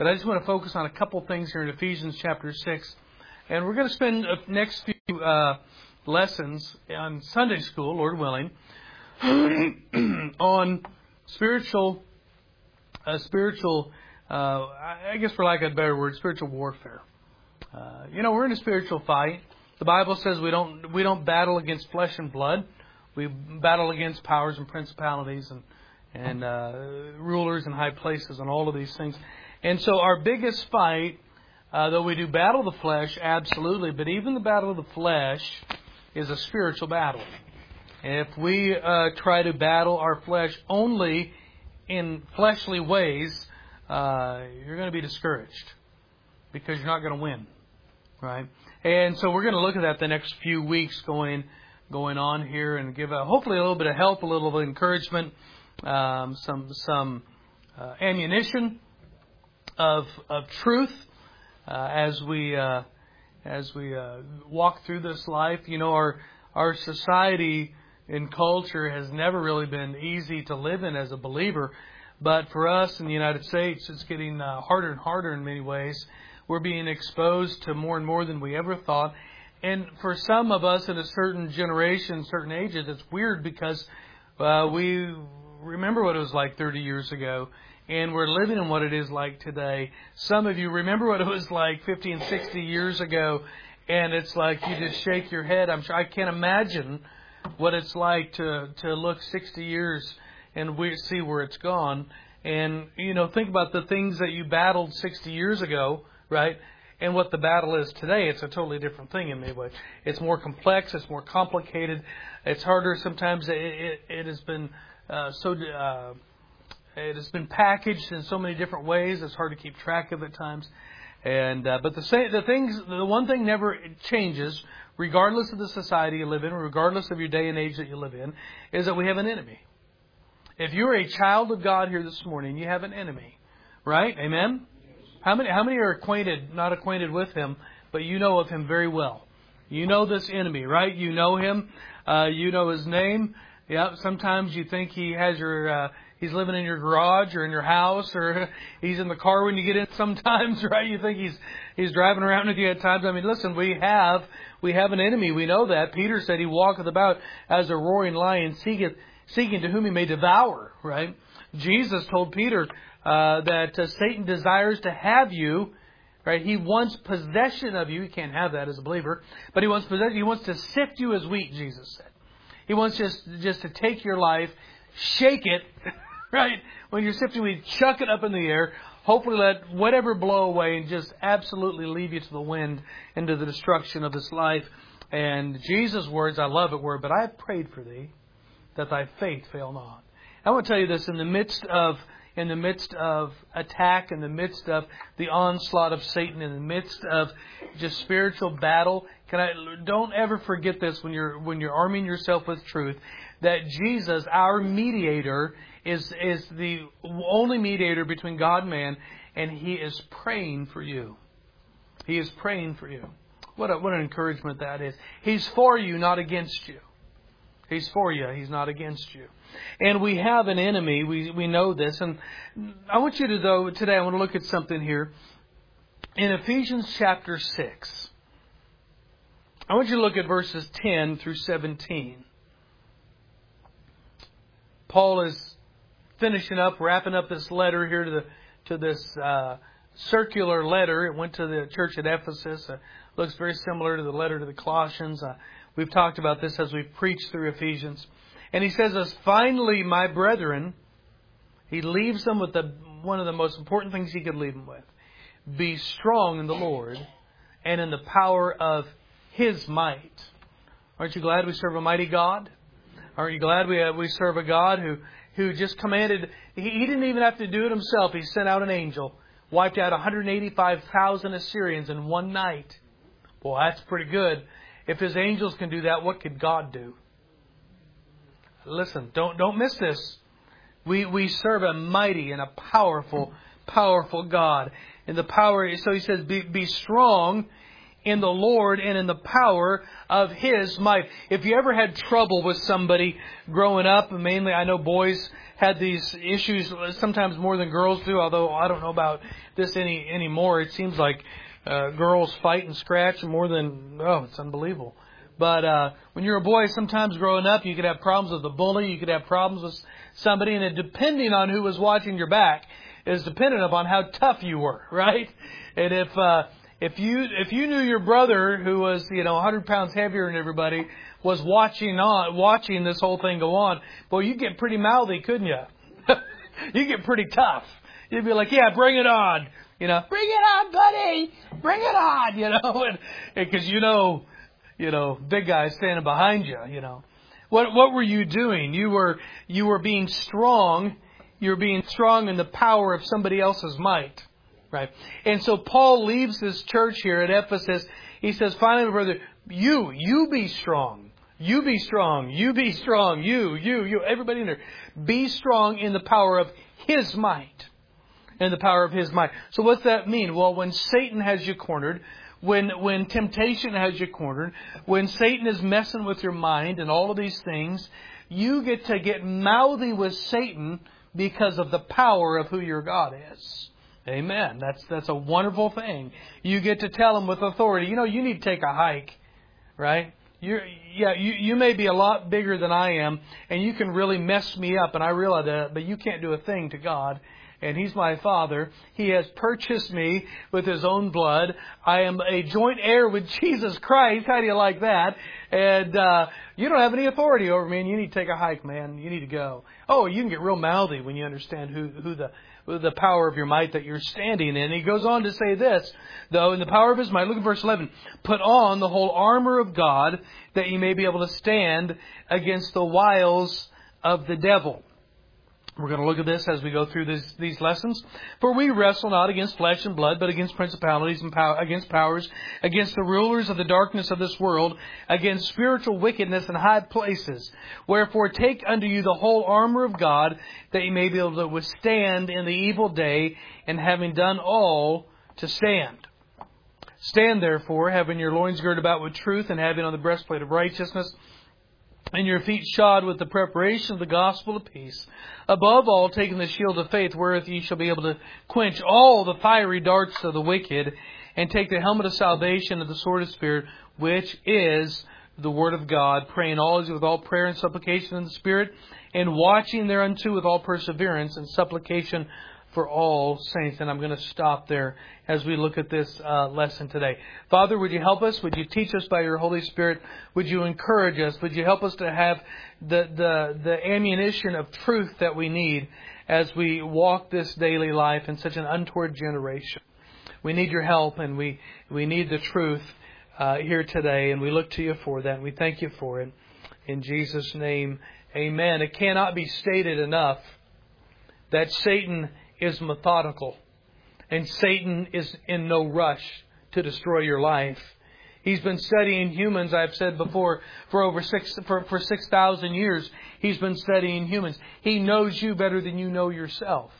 But I just want to focus on a couple things here in Ephesians chapter 6. And we're going to spend the next few lessons on Sunday school, Lord willing, on spiritual, I guess for lack of a better word, spiritual warfare. We're in a spiritual fight. The Bible says we don't battle against flesh and blood. We battle against powers and principalities and rulers in high places and all of these things. And so our biggest fight, though we do battle the flesh, absolutely, but even the battle of the flesh is a spiritual battle. And if we try to battle our flesh only in fleshly ways, you're going to be discouraged because you're not going to win, right? And so we're going to look at that the next few weeks going on here and give hopefully a little bit of help, a little bit of encouragement, some ammunition of truth as we walk through this life. Our society and culture has never really been easy to live in as a believer, but for us in the United States, it's getting harder and harder in many ways. We're being exposed to more and more than we ever thought. And for some of us in a certain generation, certain ages, it's weird because we remember what it was like 30 years ago, and we're living in what it is like today. Some of you remember what it was like 50 and 60 years ago, and it's like you just shake your head. I'm sure I can't imagine what it's like to look 60 years and we see where it's gone. And, think about the things that you battled 60 years ago, right? And what the battle is today. It's a totally different thing in many ways. It's more complex. It's more complicated. It's harder. Sometimes it has been it has been packaged in so many different ways. It's hard to keep track of at times. And but the one thing never changes, regardless of the society you live in, regardless of your day and age that you live in, is that we have an enemy. If you're a child of God here this morning, you have an enemy, right? Amen. How many are not acquainted with him, but you know of him very well? You know this enemy, right? You know him. You know his name. Yeah. Sometimes you think he has he's living in your garage or in your house, or he's in the car when you get in sometimes, right? You think he's driving around with you at times. I mean, listen, we have an enemy. We know that. Peter said he walketh about as a roaring lion, seeking to whom he may devour, right? Jesus told Peter that Satan desires to have you, right? He wants possession of you. He can't have that as a believer, but he wants possession. He wants to sift you as wheat, Jesus said. He wants just to take your life, shake it, right? When you're sifting wheat, chuck it up in the air, hopefully let whatever blow away and just absolutely leave you to the wind into the destruction of this life. And Jesus' words, I love it, were, but I have prayed for thee that thy faith fail not. I want to tell you this, in the midst of attack, in the midst of the onslaught of Satan, in the midst of just spiritual battle, don't ever forget this when you're arming yourself with truth, that Jesus, our mediator, is the only mediator between God and man, and He is praying for you. He is praying for you. What an encouragement that is. He's for you, not against you. He's for you. He's not against you. And we have an enemy. We know this. And I want you to, today I want to look at something here. In Ephesians chapter 6, I want you to look at verses 10 through 17. Paul is wrapping up this letter here to this circular letter. It went to the church at Ephesus. Looks very similar to the letter to the Colossians. We've talked about this as we've preached through Ephesians. And he says, as finally, my brethren, he leaves them with one of the most important things he could leave them with. Be strong in the Lord and in the power of His might. Aren't you glad we serve a mighty God? Aren't you glad we serve a God who just commanded? He didn't even have to do it himself. He sent out an angel, wiped out 185,000 Assyrians in one night. Boy, that's pretty good. If His angels can do that, what could God do? Listen, don't miss this. We serve a mighty and a powerful God. And the power, so he says, be strong in the Lord and in the power of His might. If you ever had trouble with somebody growing up, mainly I know boys had these issues sometimes more than girls do, although I don't know about this anymore. It seems like girls fight and scratch more than, it's unbelievable. But when you're a boy, sometimes growing up, you could have problems with a bully, you could have problems with somebody, and it, depending on who was watching your back, is dependent upon how tough you were, right? And if you knew your brother, who was 100 pounds heavier than everybody, was watching this whole thing go on, boy, you'd get pretty mouthy, couldn't you? You get pretty tough. You'd be like, yeah, bring it on, bring it on, buddy, bring it on, because big guy standing behind you, What were you doing? You were being strong. You were being strong in the power of somebody else's might. Right. And so Paul leaves this church here at Ephesus. He says, finally, brother, you be strong. You be strong. You be strong. You. Everybody in there. Be strong in the power of His might. In the power of His might. So what's that mean? Well, when Satan has you cornered, when temptation has you cornered, when Satan is messing with your mind and all of these things, you get to get mouthy with Satan because of the power of who your God is. Amen. That's a wonderful thing. You get to tell him with authority, you need to take a hike, right? You may be a lot bigger than I am, and you can really mess me up, and I realize that, but you can't do a thing to God. And He's my Father. He has purchased me with His own blood. I am a joint heir with Jesus Christ. How do you like that? And you don't have any authority over me, and you need to take a hike, man. You need to go. Oh, you can get real mouthy when you understand who the power of your might that you're standing in. And he goes on to say this, though, in the power of His might. Look at verse 11. Put on the whole armor of God, that you may be able to stand against the wiles of the devil. We're going to look at this as we go through these lessons. For we wrestle not against flesh and blood, but against principalities and against powers, against the rulers of the darkness of this world, against spiritual wickedness in high places. Wherefore take unto you the whole armor of God, that you may be able to withstand in the evil day, and having done all, to stand. Stand therefore, having your loins girded about with truth, and having on the breastplate of righteousness, and your feet shod with the preparation of the gospel of peace. Above all, taking the shield of faith, wherewith ye shall be able to quench all the fiery darts of the wicked, and take the helmet of salvation and the sword of the Spirit, which is the Word of God, praying always with all prayer and supplication in the Spirit, and watching thereunto with all perseverance and supplication for all saints. And I'm going to stop there as we look at this lesson today. Father, would you help us? Would you teach us by your Holy Spirit? Would you encourage us? Would you help us to have the ammunition of truth that we need as we walk this daily life in such an untoward generation? We need your help, and we need the truth here today, and we look to you for that, and we thank you for it. In Jesus' name, amen. It cannot be stated enough that Satan is methodical, and Satan is in no rush to destroy your life. He's been studying humans, I've said before, for 6,000 years. He's been studying humans. He knows you better than you know yourself.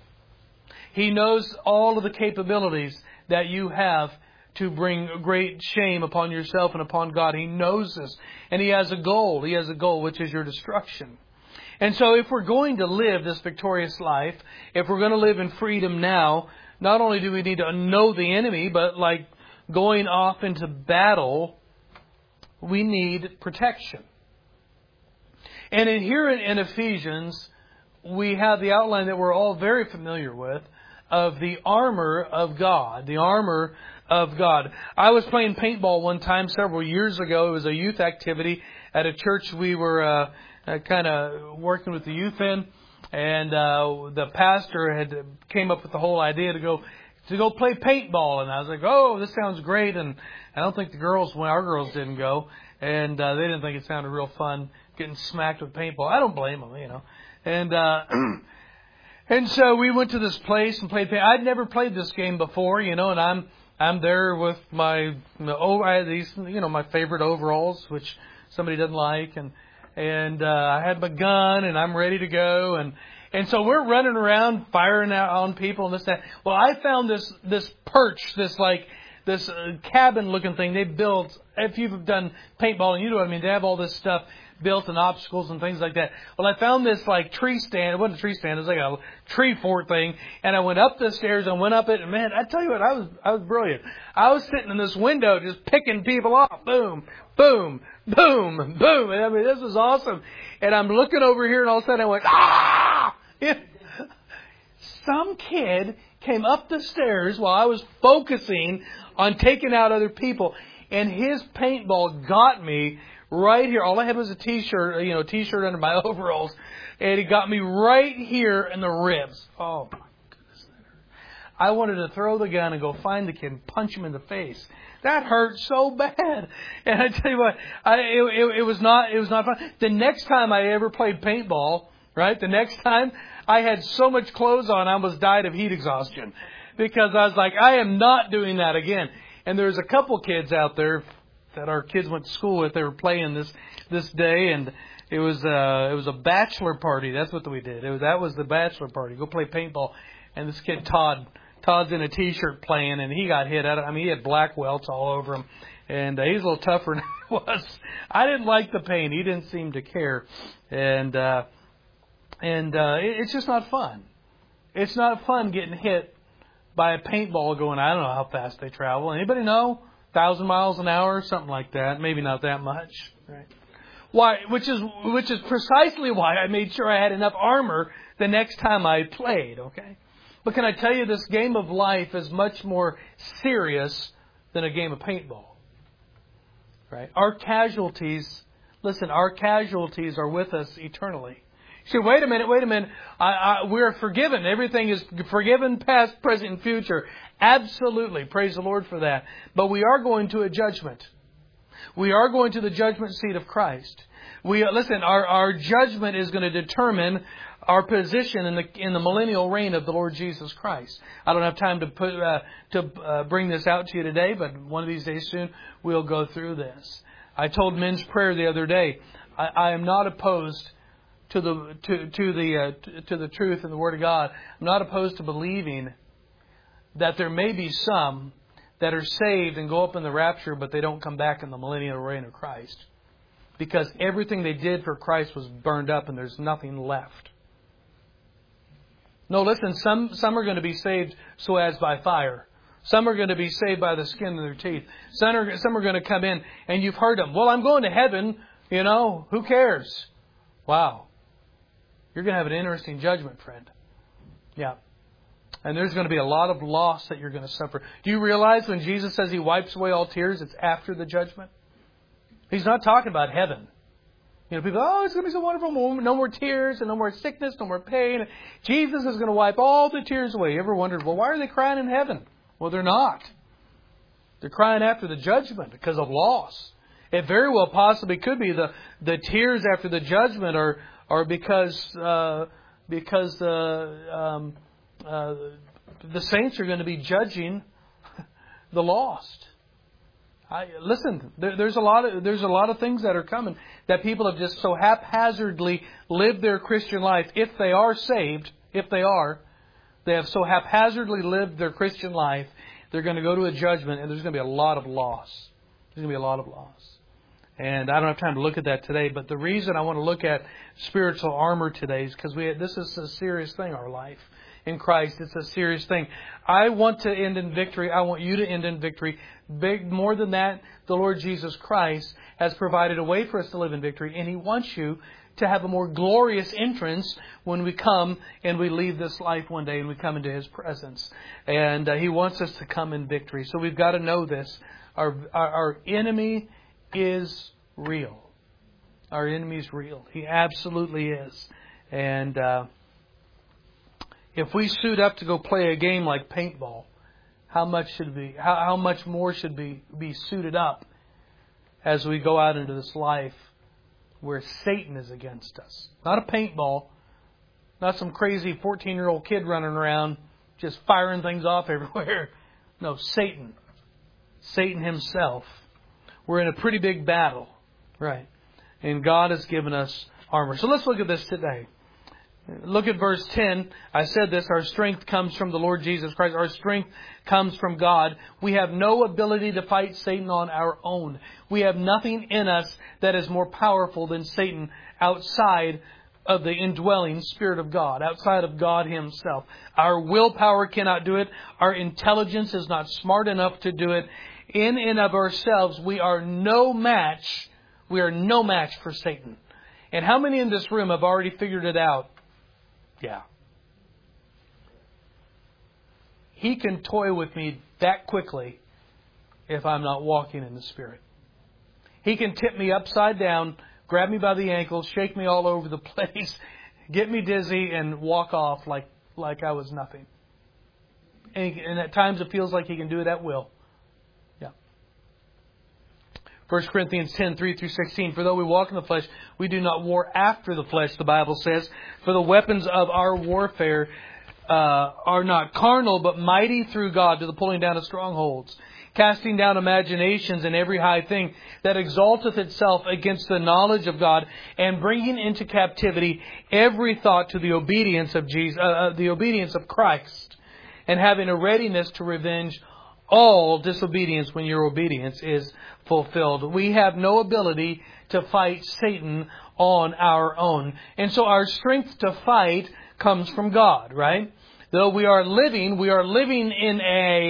He knows all of the capabilities that you have to bring great shame upon yourself and upon God. He knows this, and He has a goal. He has a goal, which is your destruction. And so if we're going to live this victorious life, if we're going to live in freedom now, not only do we need to know the enemy, but like going off into battle, we need protection. And here in Ephesians, we have the outline that we're all very familiar with of the armor of God. The armor of God. I was playing paintball one time several years ago. It was a youth activity at a church we were kind of working with the youth in, and the pastor had came up with the whole idea to go play paintball, and I was like, oh, this sounds great. And I don't think our girls didn't go, and they didn't think it sounded real fun getting smacked with paintball. I don't blame them, and and so we went to this place and played paintball. I'd never played this game before, and I'm there with my I had these my favorite overalls, which somebody doesn't like, and I had my gun, and I'm ready to go, and so we're running around firing out on people and this that. Well, I found this perch, this this cabin-looking thing they built. If you've done paintball, you know what I mean. They have all this stuff built and obstacles and things like that. Well, I found this like tree stand. It wasn't a tree stand. It was like a tree fort thing. And I went up the stairs and went up it. And man, I tell you what, I was brilliant. I was sitting in this window just picking people off. Boom, boom, boom, boom. And I mean, this was awesome. And I'm looking over here and all of a sudden I went, ah! Some kid came up the stairs while I was focusing on taking out other people. And his paintball got me right here. All I had was a t-shirt, t-shirt under my overalls. And he got me right here in the ribs. Oh, my goodness. I wanted to throw the gun and go find the kid and punch him in the face. That hurt so bad. And I tell you what, it was not fun. The next time I ever played paintball, right, the next time, I had so much clothes on, I almost died of heat exhaustion. Because I was like, I am not doing that again. And there's a couple kids out there that our kids went to school with. They were playing this day, and it was a bachelor party. That's what we did. That was the bachelor party. Go play paintball. And this kid Todd's in a t-shirt playing, and he got hit. He had black welts all over him, and he's a little tougher than I was. I didn't like the pain. He didn't seem to care, and it's just not fun. It's not fun getting hit by a paintball going, I don't know how fast they travel. Anybody know? 1,000 miles an hour, something like that. Maybe not that much. Right? Why? Which is precisely why I made sure I had enough armor the next time I played. Okay. But can I tell you, this game of life is much more serious than a game of paintball. Right? Our casualties are with us eternally. You say, wait a minute. We're forgiven. Everything is forgiven, past, present, and future. Absolutely. Praise the Lord for that. But we are going to a judgment. We are going to the judgment seat of Christ. Our judgment is going to determine our position in the millennial reign of the Lord Jesus Christ. I don't have time to bring this out to you today, but one of these days soon we'll go through this. I told men's prayer the other day, I am not opposed to the truth and the Word of God. I'm not opposed to believing that there may be some that are saved and go up in the rapture, but they don't come back in the millennial reign of Christ. Because everything they did for Christ was burned up and there's nothing left. No, listen, some are going to be saved so as by fire. Some are going to be saved by the skin of their teeth. Some are going to come in, and you've heard them. Well, I'm going to heaven, who cares? Wow. You're going to have an interesting judgment, friend. Yeah. And there's going to be a lot of loss that you're going to suffer. Do you realize when Jesus says He wipes away all tears, it's after the judgment? He's not talking about heaven. People, it's going to be so wonderful. No more tears and no more sickness, no more pain. Jesus is going to wipe all the tears away. You ever wondered, well, why are they crying in heaven? Well, they're not. They're crying after the judgment because of loss. It very well possibly could be the tears after the judgment are because the saints are going to be judging the lost. Listen, there's a lot of things that are coming that people have just so haphazardly lived their Christian life. If they are saved, they have so haphazardly lived their Christian life, they're going to go to a judgment, and there's going to be a lot of loss. There's going to be a lot of loss. And I don't have time to look at that today, but the reason I want to look at spiritual armor today is because this is a serious thing, our life in Christ. It's a serious thing. I want to end in victory. I want you to end in victory. More than that, the Lord Jesus Christ has provided a way for us to live in victory, and He wants you to have a more glorious entrance when we come and we leave this life one day and we come into His presence. And He wants us to come in victory. So we've got to know this. Our enemy is real. Our enemy is real. He absolutely is. And if we suit up to go play a game like paintball, how much more should be suited up as we go out into this life where Satan is against us? Not a paintball, not some crazy 14-year-old kid running around just firing things off everywhere. No, Satan. Satan himself. We're in a pretty big battle, right? And God has given us armor. So let's look at this today. Look at verse 10. I said this, our strength comes from the Lord Jesus Christ. Our strength comes from God. We have no ability to fight Satan on our own. We have nothing in us that is more powerful than Satan outside of the indwelling Spirit of God, outside of God Himself. Our willpower cannot do it. Our intelligence is not smart enough to do it. In and of ourselves, we are no match. We are no match for Satan. And how many in this room have already figured it out? Yeah. He can toy with me that quickly if I'm not walking in the Spirit. He can tip me upside down, grab me by the ankles, shake me all over the place, get me dizzy, and walk off like I was nothing. And at times it feels like He can do it at will. Yeah. 1 Corinthians 10, 3 through 16. For though we walk in the flesh, we do not war after the flesh, the Bible says. For the weapons of our warfare are not carnal, but mighty through God to the pulling down of strongholds, casting down imaginations and every high thing that exalteth itself against the knowledge of God, and bringing into captivity every thought to the obedience of the obedience of Christ, and having a readiness to revenge all disobedience when your obedience is fulfilled. We have no ability to fight Satan on our own. And so our strength to fight comes from God, right? Though we are living in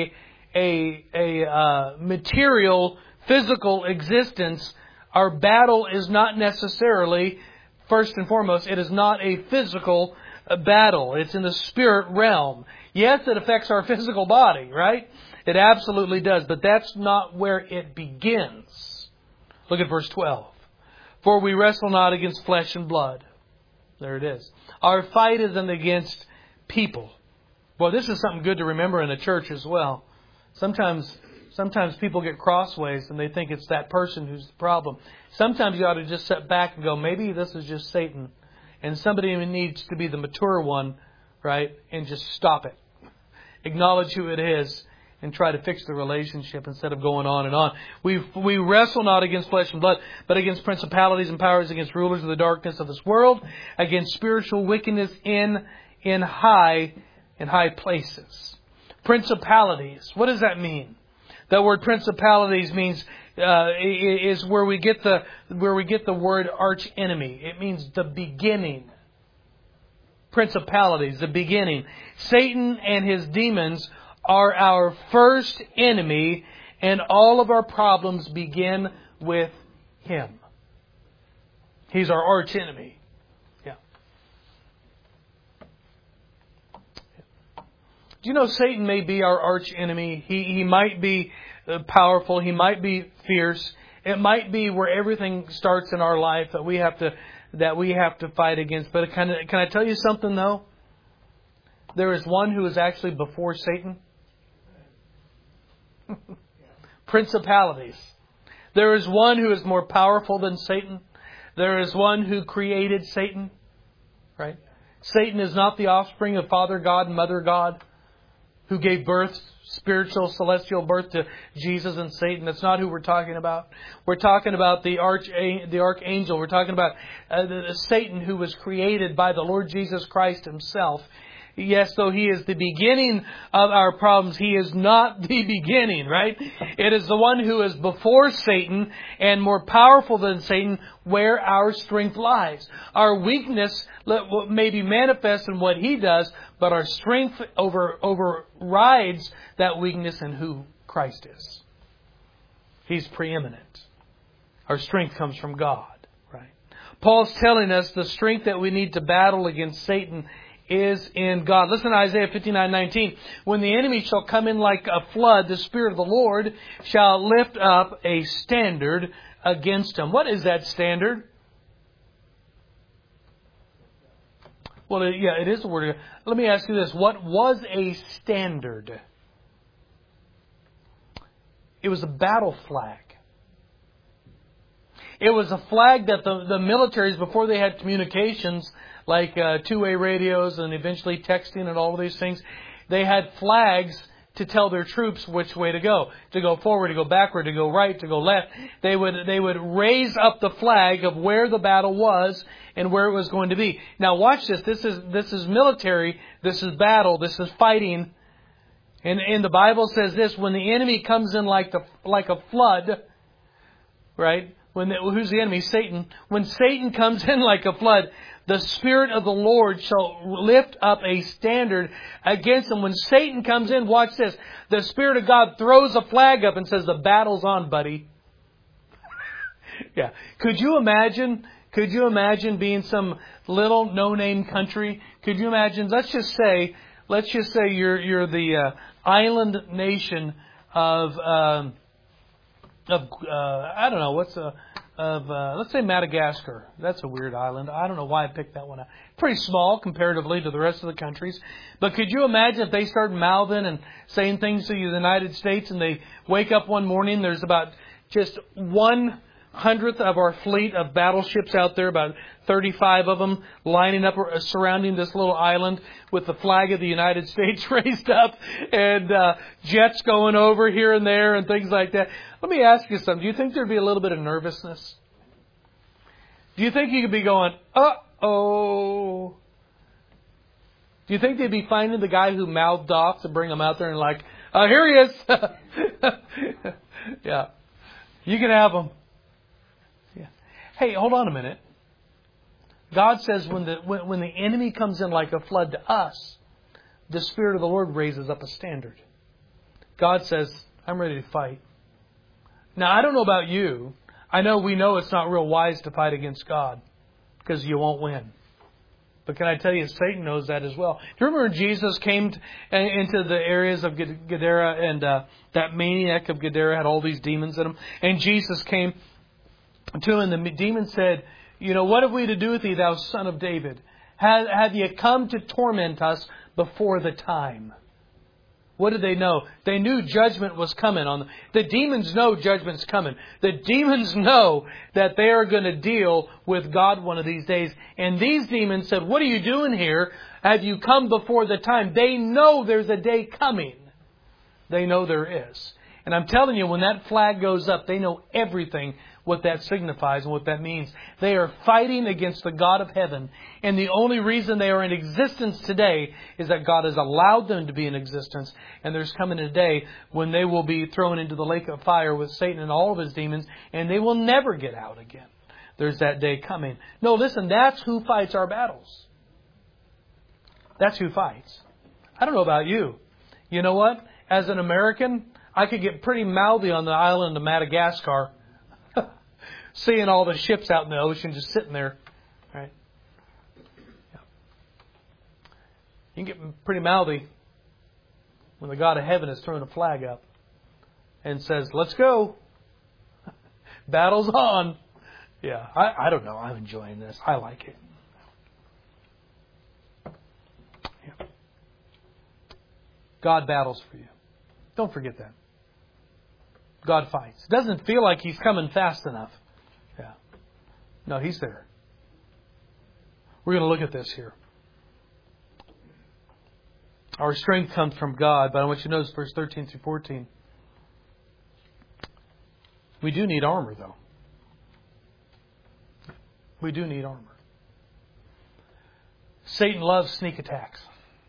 a material, physical existence, our battle is not necessarily, first and foremost, it is not a physical battle. It's in the spirit realm. Yes, it affects our physical body, right? It absolutely does, but that's not where it begins. Look at verse 12. For we wrestle not against flesh and blood. There it is. Our fight isn't against people. Well, this is something good to remember in a church as well. Sometimes people get crossways and they think it's that person who's the problem. Sometimes you ought to just sit back and go, maybe this is just Satan. And somebody needs to be the mature one, right? And just stop it. Acknowledge who it is and try to fix the relationship instead of going on and on. We wrestle not against flesh and blood, but against principalities and powers, against rulers of the darkness of this world, against spiritual wickedness in high places. Principalities. What does that mean? That word principalities means is where we get the word arch enemy. It means the beginning. Principalities, the beginning. Satan and his demons are our first enemy, and all of our problems begin with him. He's our arch enemy. Yeah. Do you know Satan may be our arch enemy? He might be powerful. He might be fierce. It might be where everything starts in our life that we have to fight against. But can I tell you something though? There is one who is actually before Satan. Principalities. There is one who is more powerful than Satan. There is one who created Satan. Right? Satan is not the offspring of Father God and Mother God, who gave birth, spiritual, celestial birth to Jesus and Satan. That's not who we're talking about. We're talking about the archangel. We're talking about Satan, who was created by the Lord Jesus Christ Himself. Yes, though He is the beginning of our problems, He is not the beginning, right? It is the one who is before Satan and more powerful than Satan, where our strength lies. Our weakness may be manifest in what He does, but our strength overrides that weakness in who Christ is. He's preeminent. Our strength comes from God, right? Paul's telling us the strength that we need to battle against Satan is in God. Listen to Isaiah 59:19. When the enemy shall come in like a flood, the Spirit of the Lord shall lift up a standard against him. What is that standard? Well, yeah, it is the word. Let me ask you this. What was a standard? It was a battle flag. It was a flag that the militaries, before they had communications, like two-way radios and eventually texting and all of these things, they had flags to tell their troops which way to go forward, to go backward, to go right, to go left. They would raise up the flag of where the battle was and where it was going to be. Now watch this. This is military. This is battle. This is fighting. And the Bible says this: when the enemy comes in like a flood, right? Who's the enemy? Satan. When Satan comes in like a flood, the Spirit of the Lord shall lift up a standard against him. When Satan comes in, watch this. The Spirit of God throws a flag up and says, the battle's on, buddy. Yeah. Could you imagine being some little no-name country? Could you imagine, let's just say you're the island nation of I don't know, let's say Madagascar. That's a weird island. I don't know why I picked that one out. Pretty small comparatively to the rest of the countries. But could you imagine if they started mouthing and saying things to the United States, and they wake up one morning, there's about just 1/100th of our fleet of battleships out there, about 35 of them lining up surrounding this little island with the flag of the United States raised up, and jets going over here and there and things like that. Let me ask you something. Do you think there'd be a little bit of nervousness? Do you think you could be going, uh-oh? Do you think they'd be finding the guy who mouthed off to bring him out there and like, here he is. Yeah. You can have him. Yeah. Hey, hold on a minute. God says when the enemy comes in like a flood to us, the Spirit of the Lord raises up a standard. God says, I'm ready to fight. Now, I don't know about you. We know it's not real wise to fight against God because you won't win. But can I tell you, Satan knows that as well. Do you remember Jesus came into the areas of Gadara, and that maniac of Gadara had all these demons in him? And Jesus came to him, and the demon said, what have we to do with thee, thou son of David? Have you come to torment us before the time? What did they know? They knew judgment was coming on them. The demons know judgment's coming. The demons know that they are going to deal with God one of these days. And these demons said, what are you doing here? Have you come before the time? They know there's a day coming. They know there is. And I'm telling you, when that flag goes up, they know everything what that signifies and what that means. They are fighting against the God of heaven. And the only reason they are in existence today is that God has allowed them to be in existence. And there's coming a day when they will be thrown into the lake of fire with Satan and all of his demons, and they will never get out again. There's that day coming. No, listen, that's who fights our battles. That's who fights. I don't know about you. You know what? As an American, I could get pretty mouthy on the island of Madagascar, seeing all the ships out in the ocean just sitting there. Right? Yeah. You can get pretty mouthy when the God of heaven is throwing a flag up and says, let's go. Battle's on. Yeah, I don't know. I'm enjoying this. I like it. Yeah. God battles for you. Don't forget that. God fights. It doesn't feel like He's coming fast enough. Yeah. No, He's there. We're going to look at this here. Our strength comes from God, but I want you to notice verse 13 through 14. We do need armor, though. We do need armor. Satan loves sneak attacks.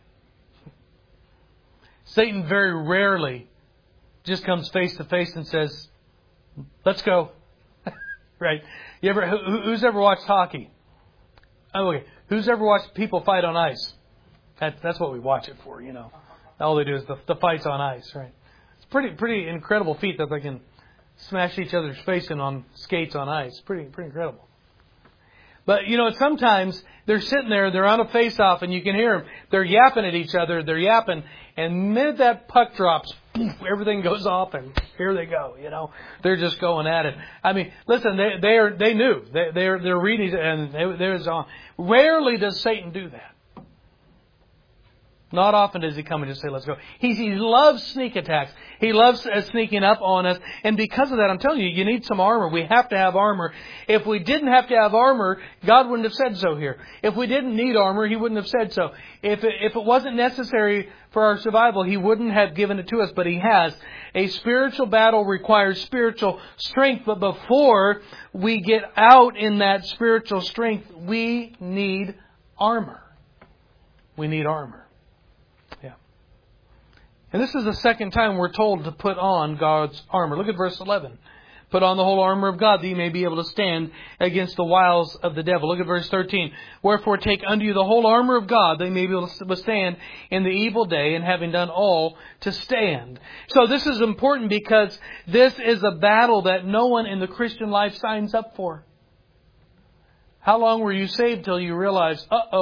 Satan very rarely just comes face to face and says, let's go. Right? Who's ever watched hockey? Oh, okay. Who's ever watched people fight on ice? That's what we watch it for, you know. All they do is the fights on ice, right? It's pretty incredible feat that they can smash each other's face in on skates on ice. Pretty incredible. But, you know, sometimes they're sitting there, they're on a face-off, and you can hear them. They're yapping at each other, they're yapping, and the minute that puck drops, everything goes off, and here they go, you know. They're just going at it. I mean, listen, they knew. They're reading, and there's on. Rarely does Satan do that. Not often does he come and just say, let's go. He loves sneak attacks. He loves sneaking up on us. And because of that, I'm telling you, you need some armor. We have to have armor. If we didn't have to have armor, God wouldn't have said so here. If we didn't need armor, He wouldn't have said so. If it wasn't necessary for our survival, He wouldn't have given it to us, but He has. A spiritual battle requires spiritual strength, but before we get out in that spiritual strength, we need armor. We need armor. Yeah. And this is the second time we're told to put on God's armor. Look at verse 11. Put on the whole armor of God, that you may be able to stand against the wiles of the devil. Look at verse 13. Wherefore take unto you the whole armor of God, that you may be able to withstand in the evil day, and having done all, to stand. So this is important because this is a battle that no one in the Christian life signs up for. How long were you saved till you realized,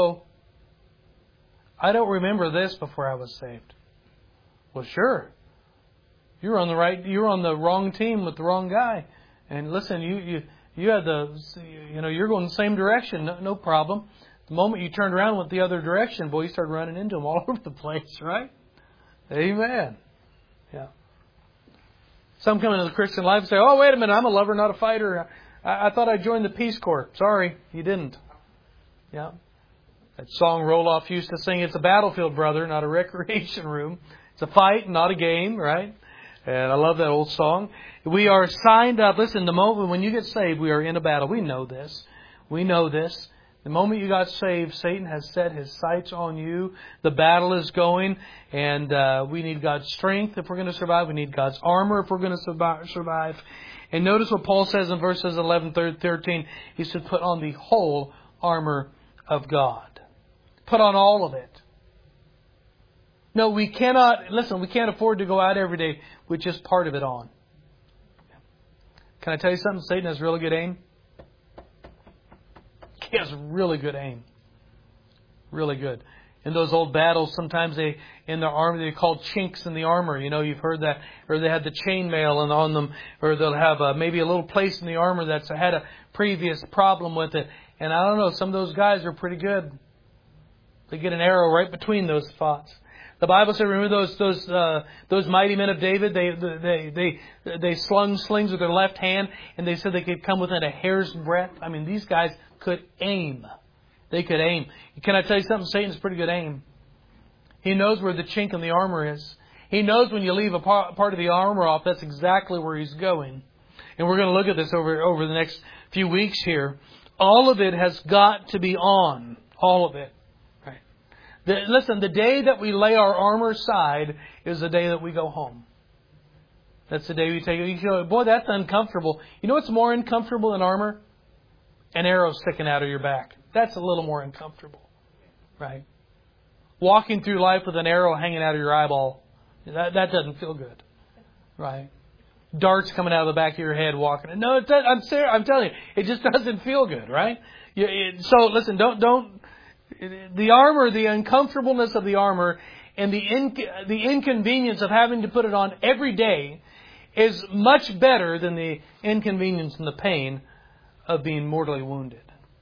I don't remember this before I was saved? Well, sure. You're on the wrong team with the wrong guy. And listen, you had you're going the same direction, no problem. The moment you turned around went the other direction, boy, you started running into them all over the place, right? Amen. Yeah. Some come into the Christian life and say, oh, wait a minute, I'm a lover, not a fighter. I thought I joined the Peace Corps. Sorry, you didn't. Yeah. That song Roloff used to sing, it's a battlefield, brother, not a recreation room. It's a fight, not a game, right? And I love that old song. We are signed up. Listen, the moment when you get saved, we are in a battle. We know this. We know this. The moment you got saved, Satan has set his sights on you. The battle is going. And we need God's strength if we're going to survive. We need God's armor if we're going to survive. And notice what Paul says in verses 11, 13. He said, put on the whole armor of God. Put on all of it. No, we can't afford to go out every day with just part of it on. Can I tell you something? Satan has really good aim. He has really good aim. Really good. In those old battles, sometimes in their armor, they're called chinks in the armor. You know, you've heard that. Or they had the chainmail on them. Or they'll have maybe a little place in the armor that's had a previous problem with it. And I don't know, some of those guys are pretty good. They get an arrow right between those spots. The Bible said, remember those mighty men of David? They slung slings with their left hand, and they said they could come within a hair's breadth. I mean, these guys could aim. They could aim. Can I tell you something? Satan's pretty good aim. He knows where the chink in the armor is. He knows when you leave a part of the armor off, that's exactly where he's going. And we're going to look at this over the next few weeks here. All of it has got to be on. All of it. Listen, the day that we lay our armor aside is the day that we go home. That's the day we take it. You go, boy, that's uncomfortable. You know what's more uncomfortable than armor? An arrow sticking out of your back. That's a little more uncomfortable. Right? Walking through life with an arrow hanging out of your eyeball. That doesn't feel good. Right? Darts coming out of the back of your head walking. No, it doesn't. I'm telling you, it just doesn't feel good, right? So listen, don't. The armor, the uncomfortableness of the armor, and the inconvenience of having to put it on every day is much better than the inconvenience and the pain of being mortally wounded.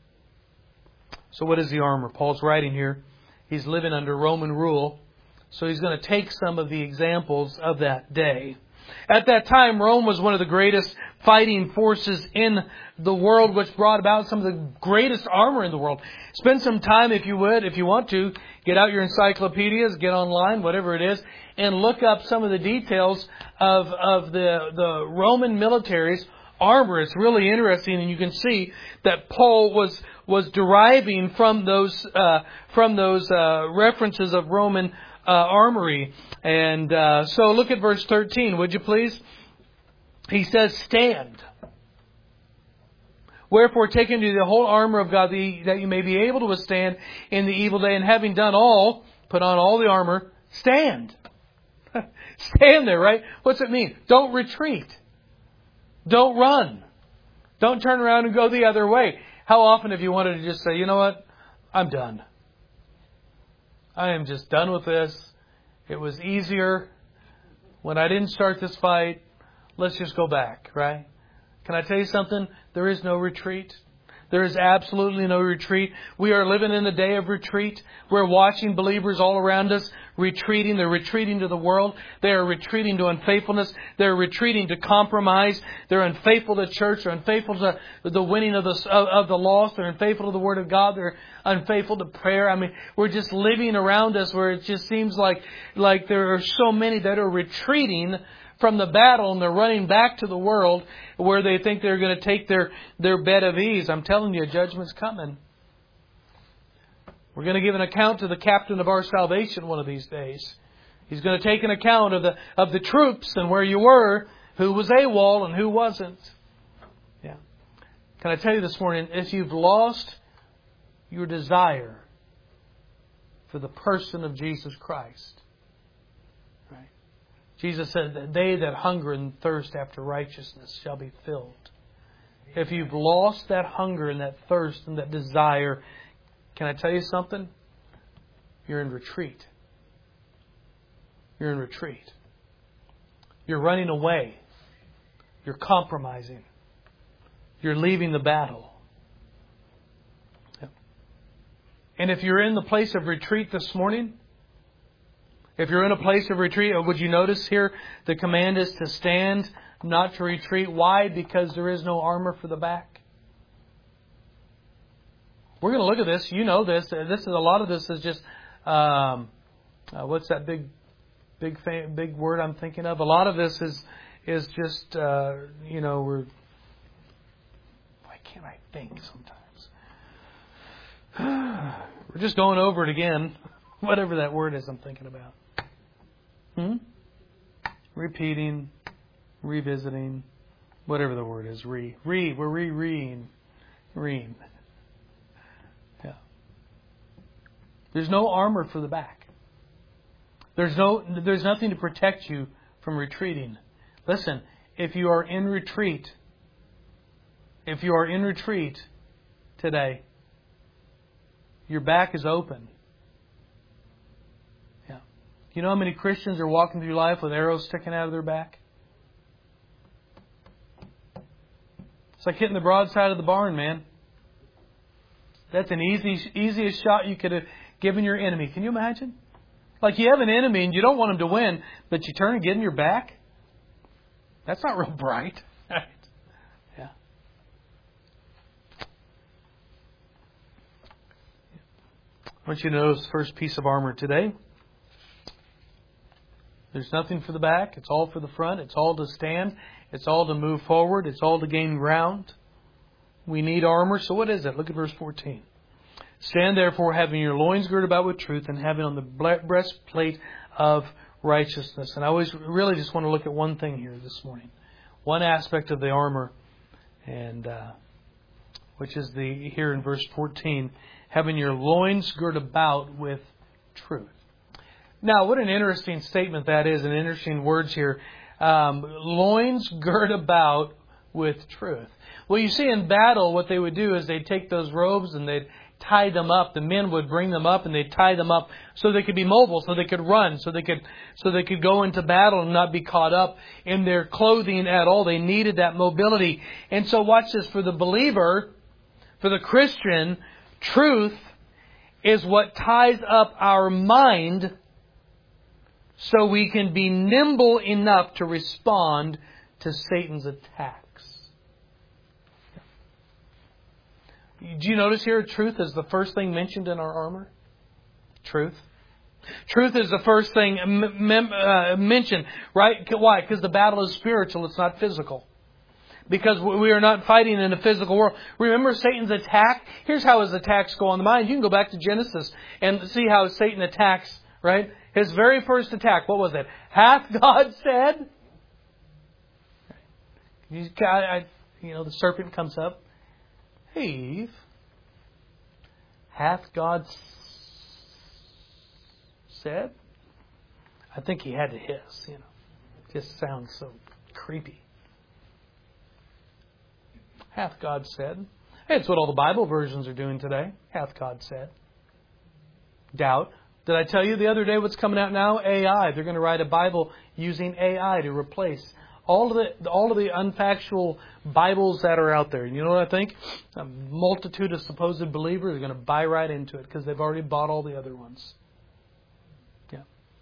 So what is the armor? Paul's writing here. He's living under Roman rule. So he's going to take some of the examples of that day. At that time, Rome was one of the greatest fighting forces in the world, which brought about some of the greatest armor in the world. Spend some time, if you want to, get out your encyclopedias, get online, whatever it is, and look up some of the details of the Roman military's armor. It's really interesting, and you can see that Paul was deriving from those references of Roman armory. And so look at verse 13, would you please? He says, stand. Wherefore take unto you the whole armor of God, that you may be able to withstand in the evil day, and having done all, put on all the armor, stand. Stand there, right? What's it mean? Don't retreat. Don't run. Don't turn around and go the other way. How often have you wanted to just say, you know what? I'm done. I am just done with this. It was easier when I didn't start this fight. Let's just go back, right? Can I tell you something? There is no retreat. There is absolutely no retreat. We are living in a day of retreat. We're watching believers all around us retreating. They're retreating to the world. They are retreating to unfaithfulness. They're retreating to compromise. They're unfaithful to church. They're unfaithful to the winning of the lost. They're unfaithful to the Word of God. They're unfaithful to prayer. I mean, we're just living around us where it just seems like there are so many that are retreating from the battle, and they're running back to the world where they think they're going to take their bed of ease. I'm telling you, judgment's coming. We're going to give an account to the captain of our salvation one of these days. He's going to take an account of the troops and where you were, who was AWOL and who wasn't. Yeah. Can I tell you this morning, if you've lost your desire for the person of Jesus Christ, right? Jesus said that they that hunger and thirst after righteousness shall be filled. If you've lost that hunger and that thirst and that desire, can I tell you something? You're in retreat. You're in retreat. You're running away. You're compromising. You're leaving the battle. And if you're in the place of retreat this morning, if you're in a place of retreat, would you notice here the command is to stand, not to retreat. Why? Because there is no armor for the back. We're going to look at this. You know this. A lot of this is just what's that big word I'm thinking of? A lot of this is just why can't I think sometimes? We're just going over it again. Whatever that word is I'm thinking about. Repeating, revisiting, whatever the word is. We're rereading. There's no armor for the back. There's nothing to protect you from retreating. Listen, if you are in retreat today, your back is open. Yeah. You know how many Christians are walking through life with arrows sticking out of their back? It's like hitting the broadside of the barn, man. That's an easiest shot you could have given your enemy. Can you imagine? Like you have an enemy and you don't want him to win, but you turn and get in your back? That's not real bright. Right? Yeah. I want you to notice the first piece of armor today. There's nothing for the back. It's all for the front. It's all to stand. It's all to move forward. It's all to gain ground. We need armor. So what is it? Look at verse 14. Stand therefore, having your loins girded about with truth, and having on the breastplate of righteousness. And I always really just want to look at one thing here this morning. One aspect of the armor, and which is here in verse 14, having your loins girded about with truth. Now, what an interesting statement that is, and interesting words here. Loins girded about with truth. Well, you see in battle, what they would do is they'd take those robes and they'd tie them up. The men would bring them up and they'd tie them up so they could be mobile, so they could run, so they could go into battle and not be caught up in their clothing at all. They needed that mobility. And so watch this, for the believer, for the Christian, truth is what ties up our mind so we can be nimble enough to respond to Satan's attacks. Do you notice here truth is the first thing mentioned in our armor? Truth. Truth is the first thing mentioned, right? Why? Because the battle is spiritual, it's not physical. Because we are not fighting in a physical world. Remember Satan's attack? Here's how his attacks go on the mind. You can go back to Genesis and see how Satan attacks, right? His very first attack, what was it? Hath God said? The serpent comes up. Hey, Eve, hath God said? I think he had to hiss, Just sounds so creepy. Hath God said? Hey, it's what all the Bible versions are doing today. Hath God said? Doubt. Did I tell you the other day what's coming out now? AI. They're going to write a Bible using AI to replace all of the unfactual Bibles that are out there. And you know what I think? A multitude of supposed believers are going to buy right into it because they've already bought all the other ones. Yeah.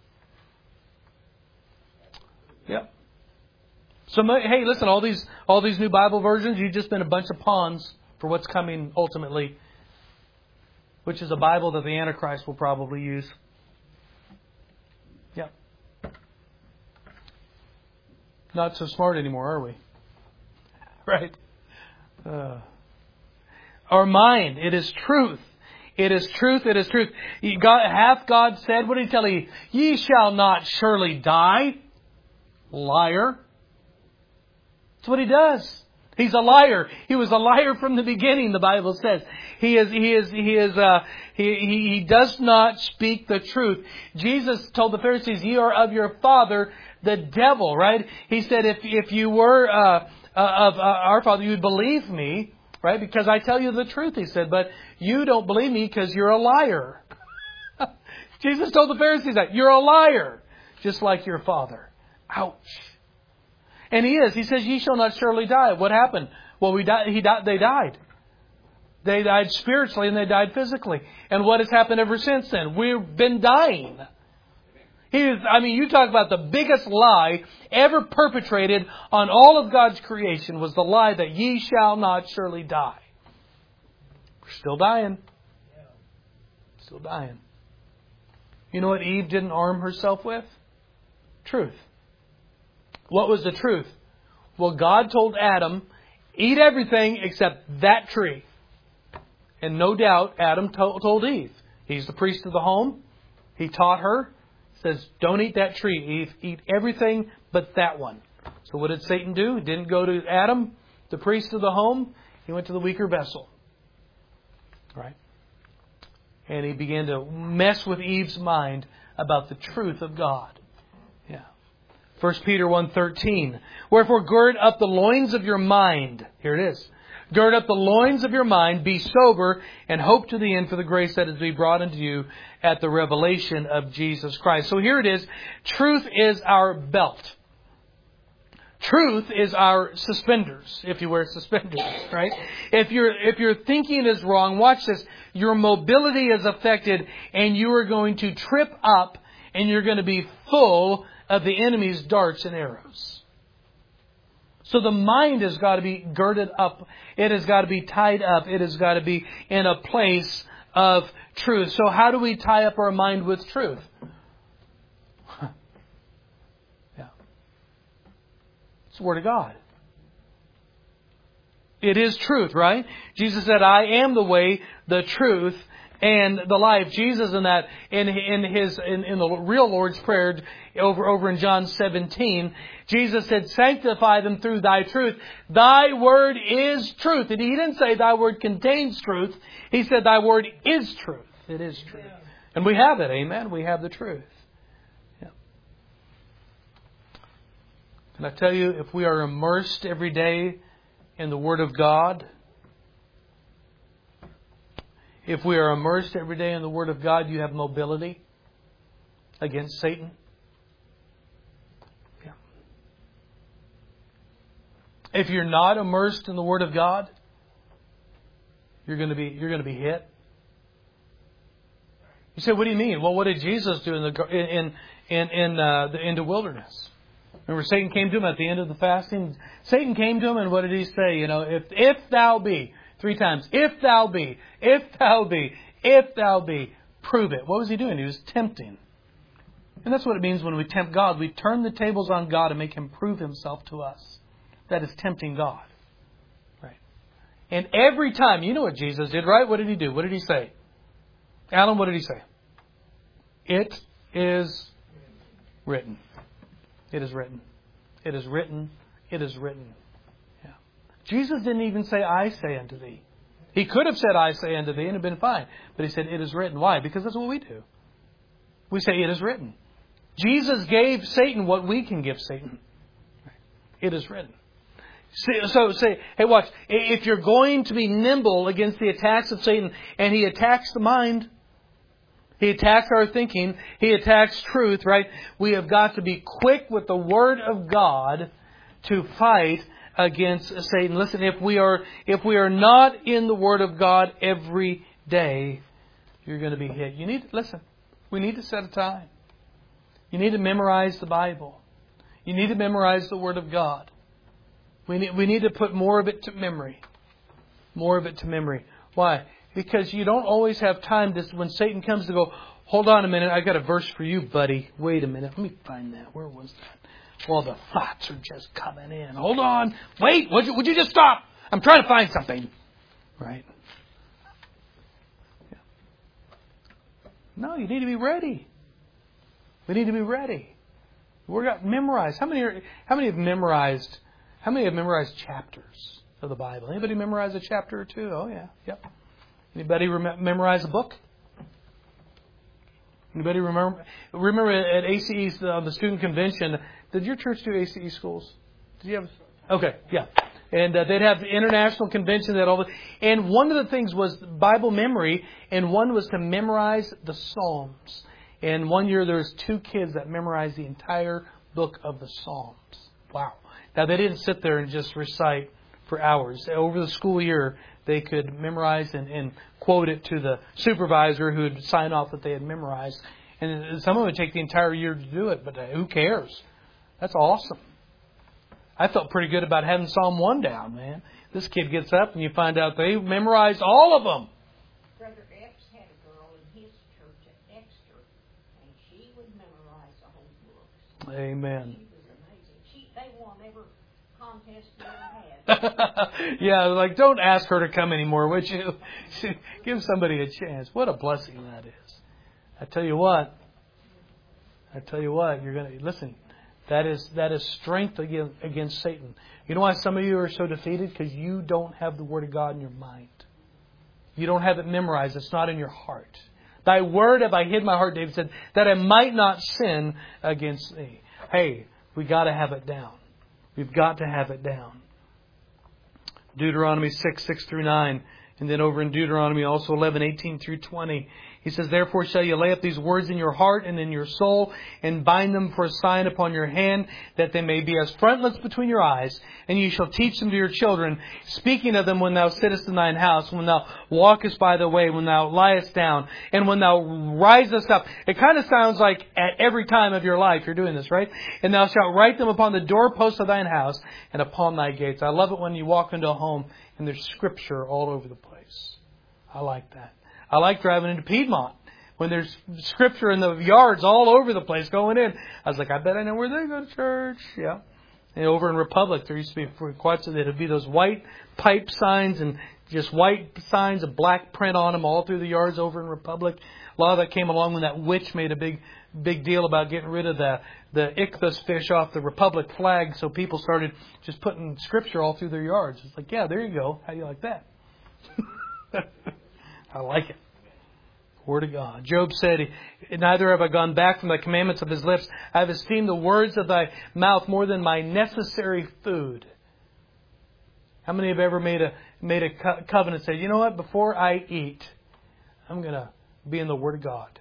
Yep. So, hey, listen, all these new Bible versions, you've just been a bunch of pawns for what's coming ultimately, which is a Bible that the Antichrist will probably use. Yeah. Not so smart anymore, are we? Right? Our mind, it is truth. It is truth, it is truth. Hath God said, what did He tell you? Ye shall not surely die. Liar. That's what He does. He's a liar. He was a liar from the beginning, the Bible says. He does not speak the truth. Jesus told the Pharisees, ye are of your father, the devil, right? He said, if you were of our father, you would believe me, right? Because I tell you the truth, He said, but you don't believe me because you're a liar. Jesus told the Pharisees that. You're a liar, just like your father. Ouch. And He is. He says, ye shall not surely die. What happened? Well, they died. They died spiritually and they died physically. And what has happened ever since then? We've been dying. You talk about the biggest lie ever perpetrated on all of God's creation was the lie that ye shall not surely die. We're still dying. Still dying. You know what Eve didn't arm herself with? Truth. What was the truth? Well, God told Adam, eat everything except that tree. And no doubt Adam told Eve. He's the priest of the home. He taught her. Says, don't eat that tree, Eve. Eat everything but that one. So what did Satan do? He didn't go to Adam, the priest of the home. He went to the weaker vessel. Right? And he began to mess with Eve's mind about the truth of God. 1 Peter 1:13. Wherefore gird up the loins of your mind. Here it is. Gird up the loins of your mind, be sober, and hope to the end for the grace that is to be brought unto you at the revelation of Jesus Christ. So here it is. Truth is our belt. Truth is our suspenders, if you wear suspenders, right? If your thinking is wrong, watch this. Your mobility is affected, and you are going to trip up, and you're going to be full of the enemy's darts and arrows. So the mind has got to be girded up. It has got to be tied up. It has got to be in a place of truth. So how do we tie up our mind with truth? It's the Word of God. It is truth, right? Jesus said, I am the way, the truth, and the life. Jesus in that in the real Lord's Prayer over in John 17, Jesus said, sanctify them through thy truth. Thy word is truth. And He didn't say thy word contains truth. He said thy word is truth. It is truth. And we have it, amen. We have the truth. Yeah. Can I tell you, if we are immersed every day in the Word of God, if we are immersed every day in the Word of God, you have mobility against Satan. Yeah. If you're not immersed in the Word of God, you're going to be hit. You say, what do you mean? Well, what did Jesus do in the wilderness? Remember, Satan came to him at the end of the fasting. Satan came to him, and what did he say? If thou be. 3 times. If thou be, prove it. What was he doing? He was tempting. And that's what it means when we tempt God. We turn the tables on God and make Him prove Himself to us. That is tempting God. Right. And every time, you know what Jesus did, right? What did He do? What did He say? Alan, what did He say? It is written. It is written. It is written. It is written. Jesus didn't even say, I say unto thee. He could have said, I say unto thee, and it would have been fine. But He said, it is written. Why? Because that's what we do. We say, it is written. Jesus gave Satan what we can give Satan. It is written. So say, hey, watch. If you're going to be nimble against the attacks of Satan, and he attacks the mind, he attacks our thinking, he attacks truth, right? We have got to be quick with the Word of God to fight against Satan. Listen, if we are not in the Word of God every day, you're going to be hit. We need to set a time. You need to memorize the Bible. You need to memorize the Word of God. We need to put more of it to memory. More of it to memory. Why? Because you don't always have time to, when Satan comes to go, hold on a minute, I got a verse for you, buddy. Wait a minute, let me find that. Where was that? Well, the thoughts are just coming in. Hold on. Wait, would you just stop? I'm trying to find something. Right? Yeah. No, you need to be ready. We need to be ready. We're got memorized. How many have memorized chapters of the Bible? Anybody memorize a chapter or two? Oh yeah. Yep. Anybody memorize a book? Anybody remember at ACE on the student convention? Did your church do ACE schools? Did you have? Okay, yeah. And they'd have the international convention that all. And one of the things was Bible memory, and one was to memorize the Psalms. And one year there was 2 kids that memorized the entire book of the Psalms. Wow! Now they didn't sit there and just recite for hours. Over the school year, they could memorize and quote it to the supervisor who would sign off that they had memorized. And some of them would take the entire year to do it, but who cares? That's awesome. I felt pretty good about having Psalm 1 down, man. This kid gets up and you find out they memorized all of them. Brother Epps had a girl in his church at Dexter, and she would memorize the whole book. Amen. She was amazing. They won every contest we ever had. Yeah, like don't ask her to come anymore, would you? Give somebody a chance. What a blessing that is. I tell you what, you're going to listen. That is strength against Satan. You know why some of you are so defeated? Because you don't have the Word of God in your mind. You don't have it memorized. It's not in your heart. Thy word have I hid my heart, David said, that I might not sin against thee. Hey, we got to have it down. We've got to have it down. Deuteronomy 6:6-9. And then over in Deuteronomy also 11:18-20. He says, therefore shall you lay up these words in your heart and in your soul, and bind them for a sign upon your hand, that they may be as frontlets between your eyes. And you shall teach them to your children, speaking of them when thou sittest in thine house, when thou walkest by the way, when thou liest down, and when thou risest up. It kind of sounds like at every time of your life you're doing this, right? And thou shalt write them upon the doorposts of thine house and upon thy gates. I love it when you walk into a home and there's Scripture all over the place. I like that. I like driving into Piedmont when there's Scripture in the yards all over the place going in. I was like, I bet I know where they go to church. Yeah. And over in Republic, there used to be quite so there'd be those white pipe signs and just white signs of black print on them all through the yards over in Republic. A lot of that came along when that witch made a big deal about getting rid of the ichthus fish off the Republic flag. So people started just putting Scripture all through their yards. It's like, yeah, there you go. How do you like that? I like it. Word of God. Job said, neither have I gone back from the commandments of his lips. I have esteemed the words of thy mouth more than my necessary food. How many have ever made a covenant and said, you know what, before I eat, I'm going to be in the Word of God.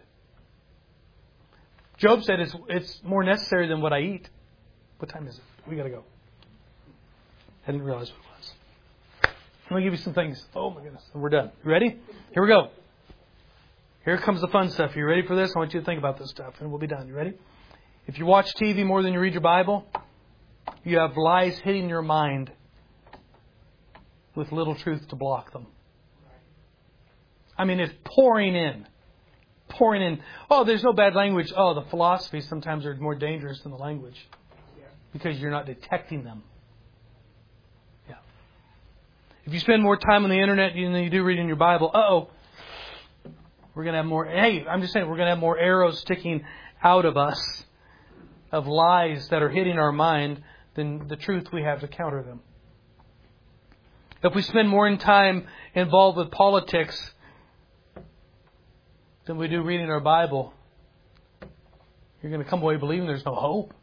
Job said it's more necessary than what I eat. What time is it? We got to go. I didn't realize what it was. Let me give you some things. Oh my goodness. We're done. You ready? Here we go. Here comes the fun stuff. You ready for this? I want you to think about this stuff and we'll be done. You ready? If you watch TV more than you read your Bible, you have lies hitting your mind with little truth to block them. I mean, it's pouring in. Pouring in. Oh, there's no bad language. Oh, the philosophies sometimes are more dangerous than the language. Because you're not detecting them. Yeah. If you spend more time on the internet than you do reading your Bible, we're going to have more. Hey, I'm just saying, we're going to have more arrows sticking out of us of lies that are hitting our mind than the truth we have to counter them. If we spend more time involved with politics than we do reading our Bible, you're going to come away believing there's no hope.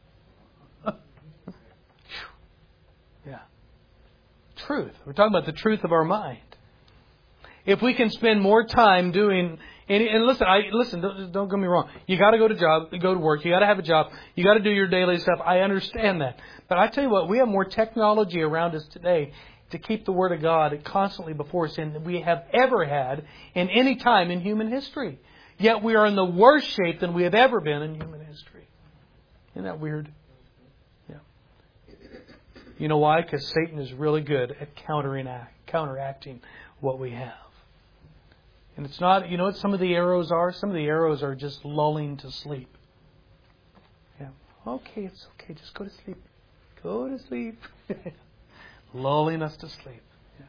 Yeah. Truth. We're talking about the truth of our mind. If we can spend more time doing, and listen, don't get me wrong. You got to go to work. You got to have a job. You got to do your daily stuff. I understand that. But I tell you what, we have more technology around us today to keep the Word of God constantly before us than we have ever had in any time in human history. Yet we are in the worst shape than we have ever been in human history. Isn't that weird? You know why? Because Satan is really good at counteracting what we have. And it's not, you know what some of the arrows are? Some of the arrows are just lulling to sleep. Yeah. Okay, it's okay. Just go to sleep. Go to sleep. Lulling us to sleep. Yeah.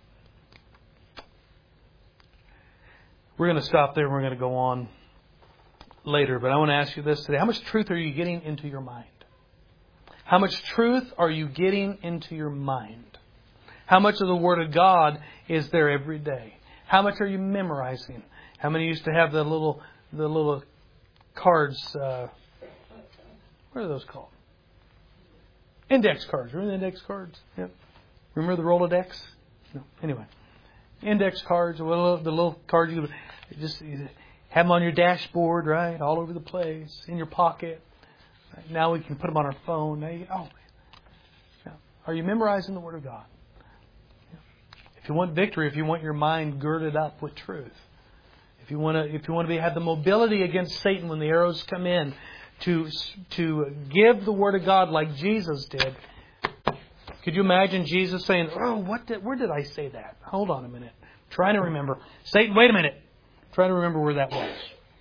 We're going to stop there and we're going to go on later. But I want to ask you this today. How much truth are you getting into your mind? How much truth are you getting into your mind? How much of the Word of God is there every day? How much are you memorizing? How many used to have the little cards? What are those called? Index cards. Remember the index cards? Yep. Remember the Rolodex? No. Anyway, index cards. The little cards you just have them on your dashboard, right? All over the place, in your pocket. Now we can put them on our phone. Are you memorizing the Word of God? If you want victory, if you want your mind girded up with truth, if you want to have the mobility against Satan when the arrows come in, to give the Word of God like Jesus did. Could you imagine Jesus saying, "Oh, where did I say that? Hold on a minute. I'm trying to remember. Satan, wait a minute. I'm trying to remember where that was."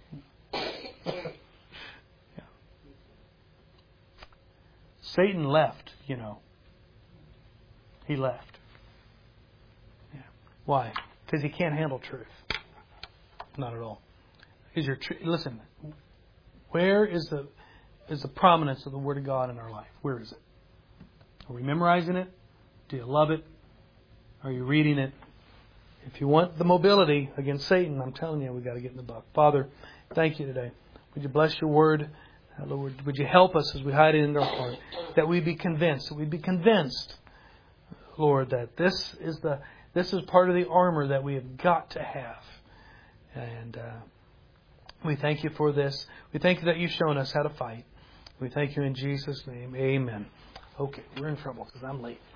Satan left, you know. He left. Yeah. Why? Because he can't handle truth. Not at all. Listen, where is the prominence of the Word of God in our life? Where is it? Are we memorizing it? Do you love it? Are you reading it? If you want the mobility against Satan, I'm telling you, we've got to get in the book. Father, thank you today. Would you bless your Word? Lord, would you help us as we hide it in our heart, that we be convinced, Lord, that this is part of the armor that we have got to have. And we thank you for this. We thank you that you've shown us how to fight. We thank you in Jesus' name. Amen. Okay, we're in trouble because I'm late.